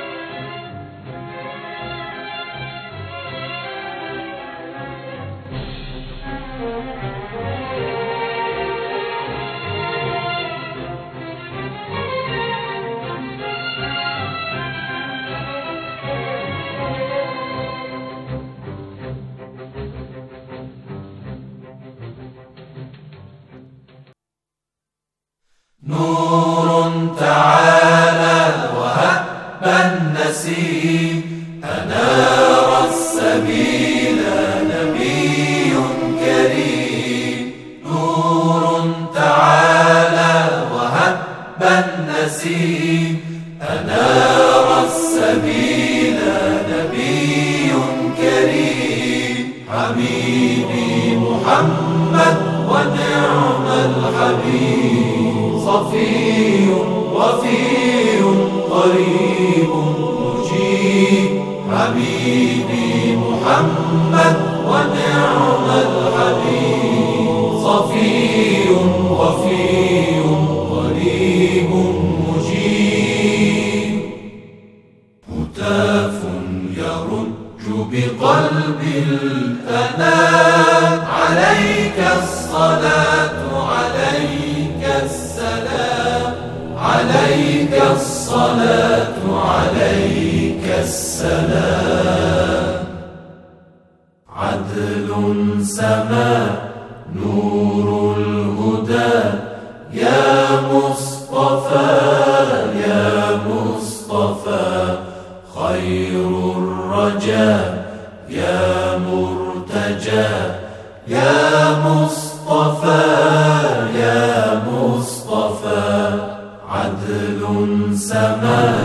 نور تعالى وهب النسيم، أنار السبيل نبي كريم. نور تعالى وهب النسيم، أنار السبيل نبي كريم. حبيبي محمد ونعم الحبيب، صفي وفي قريب مجيب. حبيبي محمد ونعم الحبيب، صفي وفي قريب مجيب. هتاف يرج بقلب الأنام، عليك الصلاة عليك السلام، عليك الصلاة عليك السلام. عدل سما نور الهدى، يا مصطفى يا مصطفى، خير الرجاء يا مرتجى، يا مصطفى يا مصطفى. عدل سما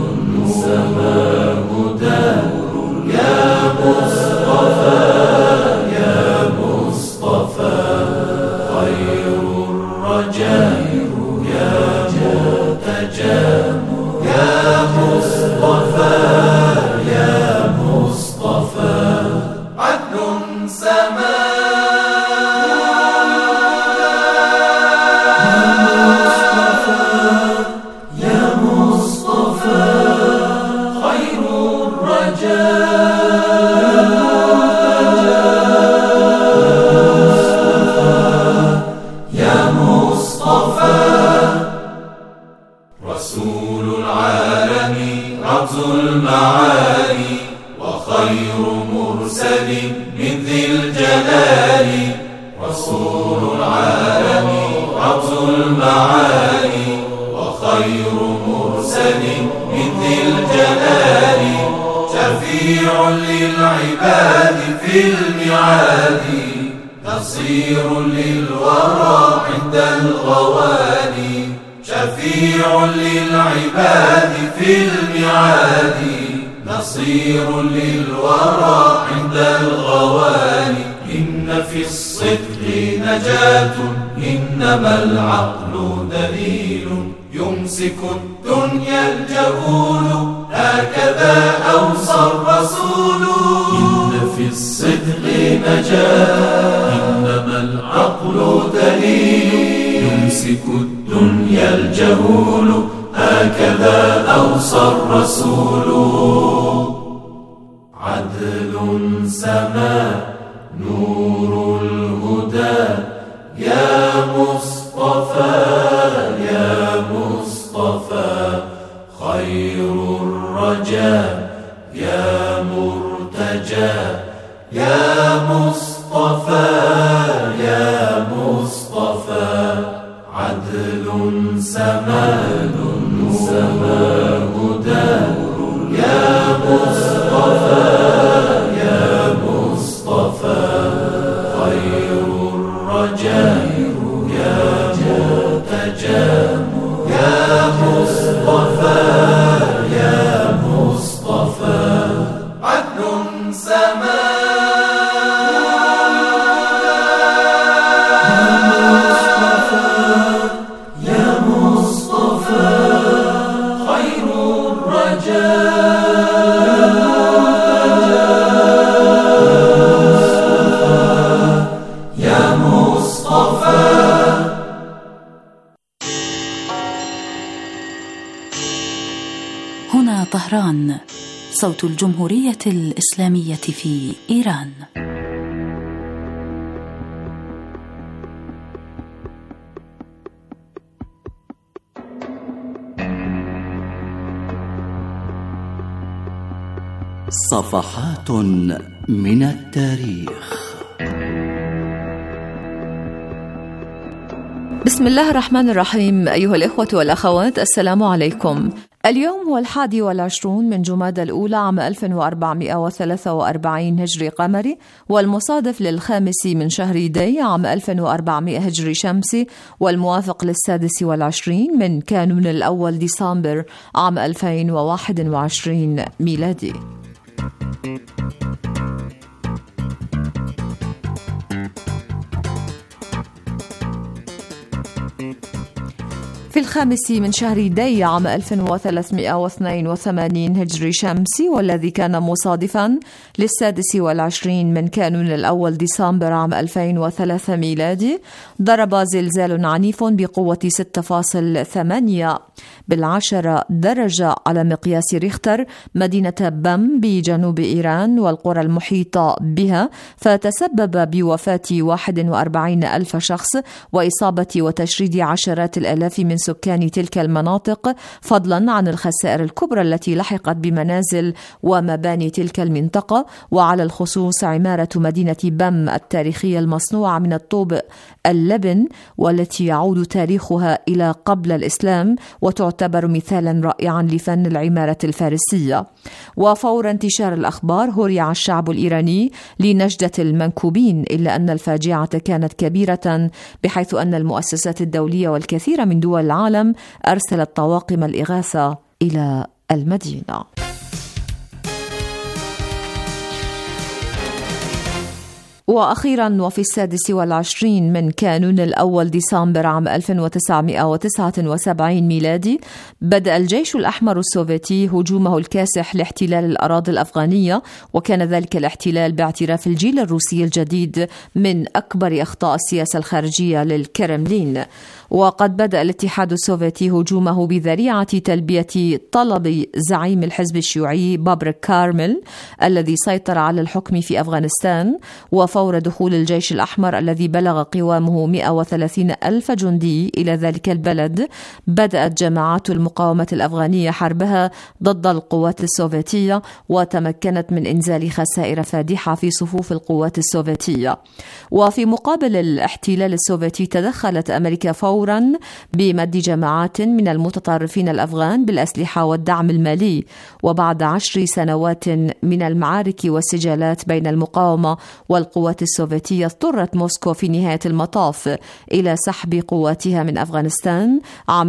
هدى، يا مصطفى يا مصطفى، خير الرجاء يا مرتجى، يا مصطفى يا مصطفى. عدل سما المعالي، وخير مرسل من ذي الجلال. رسول العالم رمز المعالي، وخير مرسل من ذي الجلال. شفيع للعباد في الميعاد، نصير للورى عند الغوالي. شفيع للعباد في الميعاد، نصير للورى عند الغوالي. إن في الصدق نجاة، إنما العقل دليل. يمسك الدنيا الجهول، هكذا أوصى الرسول. إن في الصدق نجاة، إنما العقل دليل. يمسك الدنيا الجهول، هكذا أوصى الرسول. عدل سما نور الهدى، يا مصطفى يا مصطفى، خير الرجاء يا مرتجى، يا مصطفى يا مصطفى. عدل سما هدى، يا طهران، صوت الجمهورية الإسلامية في إيران. صفحات من التاريخ. بسم الله الرحمن الرحيم. أيها الإخوة والأخوات، السلام عليكم. اليوم هو 21 من جمادى الأولى عام 1443 هجري قمري، والمصادف للخامس من شهر دي عام 1400 هجري شمسي، والموافق ل26 من كانون الأول ديسمبر عام 2021 ميلادي. في 5 من شهر دي عام 1382 هجري شمسي، والذي كان مصادفا ل26 من كانون الأول ديسمبر عام 2003 ميلادي، ضرب زلزال عنيف بقوة 6.8 بالعشرة درجة على مقياس ريختر مدينة بام بجنوب إيران والقرى المحيطة بها، فتسبب بوفاة 41,000 شخص وإصابة وتشريد عشرات الآلاف من سكان تلك المناطق، فضلا عن الخسائر الكبرى التي لحقت بمنازل ومباني تلك المنطقة، وعلى الخصوص عمارة مدينة بام التاريخية المصنوعة من الطوب اللبن، والتي يعود تاريخها إلى قبل الإسلام وتعتبر مثالا رائعا لفن العمارة الفارسية. وفور انتشار الأخبار هرع الشعب الإيراني لنجدة المنكوبين، إلا أن الفاجعة كانت كبيرة، بحيث أن المؤسسات الدولية والكثير من دول العالم أرسلت طواقم الإغاثة إلى المدينة. وأخيرا، وفي 26 من كانون الأول ديسمبر عام 1979 ميلادي، بدأ الجيش الأحمر السوفيتي هجومه الكاسح لاحتلال الأراضي الأفغانية، وكان ذلك الاحتلال باعتراف الجيل الروسي الجديد من أكبر أخطاء السياسة الخارجية للكرملين. وقد بدأ الاتحاد السوفيتي هجومه بذريعة تلبية طلب زعيم الحزب الشيوعي بابرك كارمل الذي سيطر على الحكم في أفغانستان. وفور دخول الجيش الأحمر الذي بلغ قوامه 130,000 جندي إلى ذلك البلد، بدأت جماعات المقاومة الأفغانية حربها ضد القوات السوفيتية، وتمكنت من إنزال خسائر فادحة في صفوف القوات السوفيتية. وفي مقابل الاحتلال السوفيتي تدخلت أمريكا فورا بمد جماعات من المتطرفين الأفغان بالأسلحة والدعم المالي. وبعد 10 سنوات من المعارك والسجالات بين المقاومة والقوات السوفيتية، اضطرت موسكو في نهاية المطاف إلى سحب قواتها من أفغانستان عام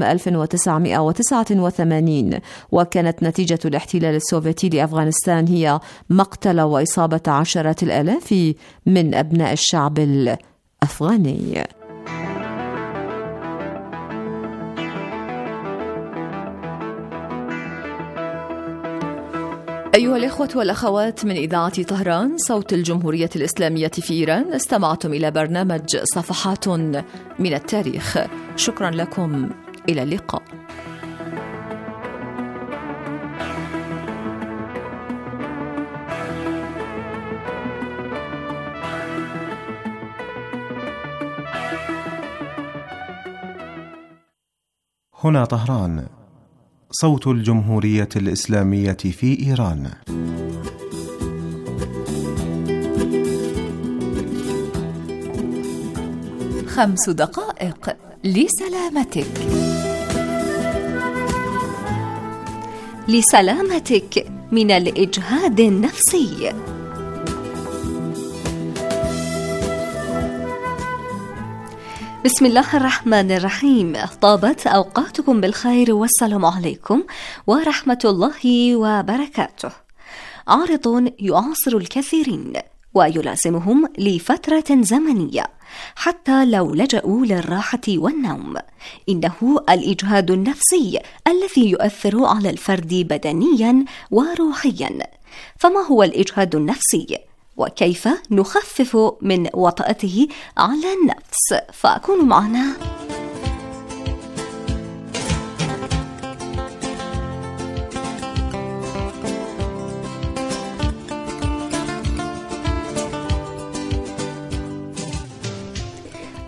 1989. وكانت نتيجة الاحتلال السوفيتي لأفغانستان هي مقتل وإصابة عشرات الآلاف من أبناء الشعب الأفغاني. أيها الإخوة والأخوات، من إذاعة طهران صوت الجمهورية الإسلامية في إيران، استمعتم إلى برنامج صفحات من التاريخ. شكرا لكم، إلى اللقاء. هنا طهران، صوت الجمهورية الإسلامية في إيران. خمس دقائق لسلامتك. لسلامتك من الإجهاد النفسي. بسم الله الرحمن الرحيم. طابت أوقاتكم بالخير، والسلام عليكم ورحمة الله وبركاته. عارض يعاصر الكثيرين ويلازمهم لفترة زمنية حتى لو لجأوا للراحة والنوم، إنه الإجهاد النفسي الذي يؤثر على الفرد بدنيا وروحيا. فما هو الإجهاد النفسي؟ وكيف نخفف من وطأته على النفس؟ فكونوا معنا.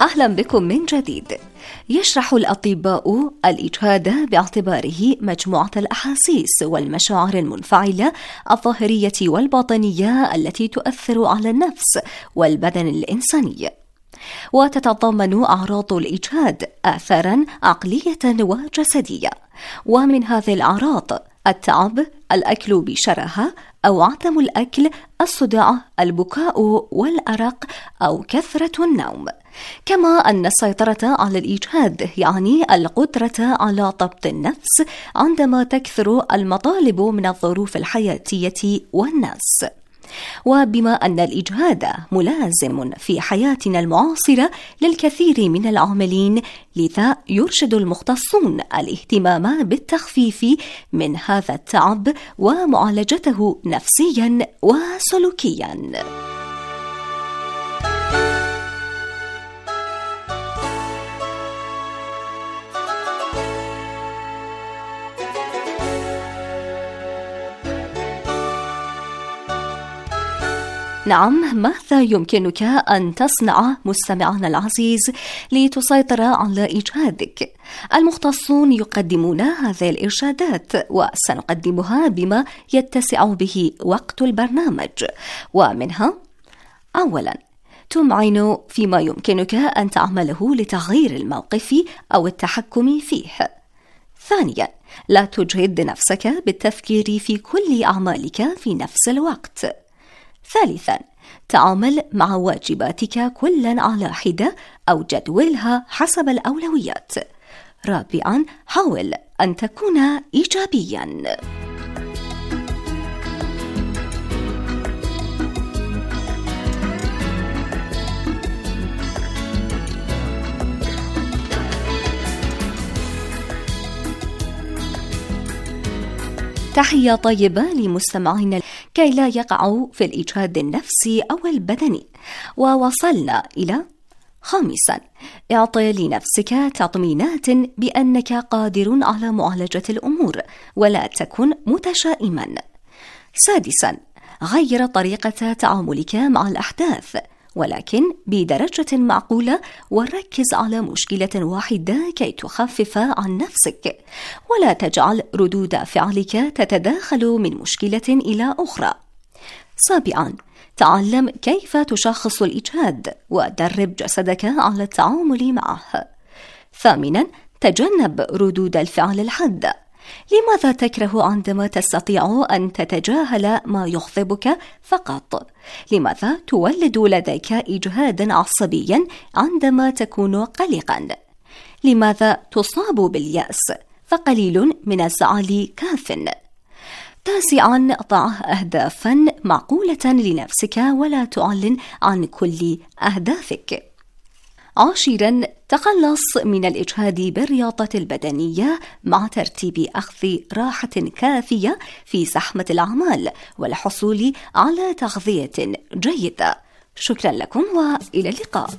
أهلا بكم من جديد. يشرح الأطباء الإجهاد باعتباره مجموعة الأحاسيس والمشاعر المنفعلة الظاهرية والباطنية التي تؤثر على النفس والبدن الإنساني، وتتضمن أعراض الإجهاد آثارا عقلية وجسدية، ومن هذه الأعراض التعب، الأكل بشراهة أو عدم الأكل، الصداع، البكاء والأرق أو كثرة النوم. كما أن السيطرة على الإجهاد يعني القدرة على ضبط النفس عندما تكثر المطالب من الظروف الحياتية والناس. وبما أن الإجهاد ملازم في حياتنا المعاصرة للكثير من العاملين، لذا يرشد المختصون الاهتمام بالتخفيف من هذا التعب ومعالجته نفسيا وسلوكيا. نعم، ماذا يمكنك أن تصنع مستمعنا العزيز لتسيطر على إجهادك؟ المختصون يقدمون هذه الإرشادات، وسنقدمها بما يتسع به وقت البرنامج. ومنها: أولا، تمعن فيما يمكنك أن تعمله لتغيير الموقف أو التحكم فيه. ثانيا، لا تجهد نفسك بالتفكير في كل أعمالك في نفس الوقت. ثالثا، تعامل مع واجباتك كلا على حدة أو جدولها حسب الأولويات. رابعا، حاول أن تكون إيجابيا. تحية طيبة لمستمعينا كي لا يقعوا في الإجهاد النفسي أو البدني. ووصلنا إلى: خامسا، اعطي لنفسك تطمينات بأنك قادر على معالجة الأمور ولا تكن متشائما. سادسا، غير طريقة تعاملك مع الأحداث ولكن بدرجة معقولة، وركز على مشكلة واحدة كي تخفف عن نفسك، ولا تجعل ردود فعلك تتداخل من مشكلة إلى أخرى. سابعا، تعلم كيف تشخص الإجهاد ودرب جسدك على التعامل معه. ثامنا، تجنب ردود الفعل الحادة. لماذا تكره عندما تستطيع أن تتجاهل ما يغضبك فقط؟ لماذا تولد لديك إجهادا عصبيا عندما تكون قلقا؟ لماذا تصاب باليأس فقليل من الزعل كاف؟ تاسعا، ضع أهدافا معقولة لنفسك ولا تعلن عن كل أهدافك. عاشرا، تخلص من الإجهاد بالرياضة البدنية مع ترتيب أخذ راحة كافية في زحمة الأعمال والحصول على تغذية جيدة. شكرا لكم وإلى اللقاء.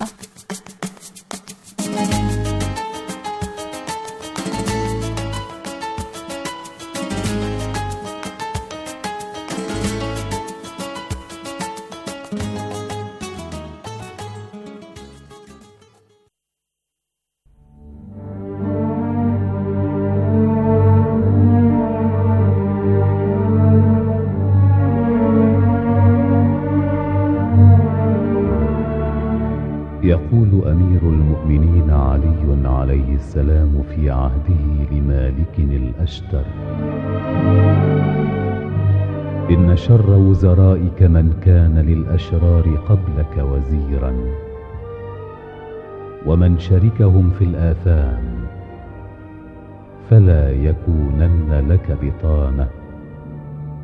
يقول أمير المؤمنين علي عليه السلام في عهده لمالك الأشتر: إن شر وزرائك من كان للأشرار قبلك وزيرا، ومن شركهم في الآثام فلا يكونن لك بطانة.